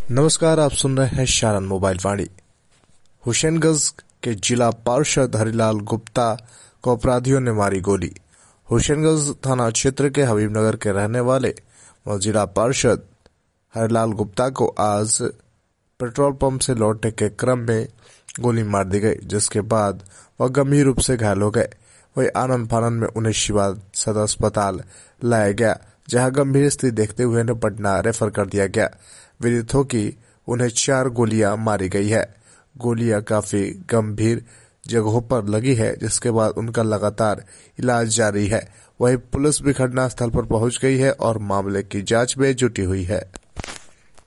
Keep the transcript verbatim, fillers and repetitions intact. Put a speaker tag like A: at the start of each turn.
A: नमस्कार, आप सुन रहे हैं शारन मोबाइल वाणी। हुसैनगंज के जिला पार्षद हरिलाल गुप्ता को अपराधियों ने मारी गोली। हुसैनगंज थाना क्षेत्र के हबीबनगर के रहने वाले व जिला पार्षद हरिलाल गुप्ता को आज पेट्रोल पंप से लौटने के क्रम में गोली मार दी गई, जिसके बाद वह गंभीर रूप से घायल हो गए। वही आनंद फानंद में उन्हें शिवा सदर अस्पताल लाया गया, जहां गंभीर स्थिति देखते हुए उन्हें पटना रेफर कर दिया गया। विदित हो कि उन्हें चार गोलियां मारी गई है। गोलियां काफी गंभीर जगहों पर लगी है, जिसके बाद उनका लगातार इलाज जारी है। वहीं पुलिस भी घटनास्थल पर पहुंच गई है और मामले की जांच में जुटी हुई है।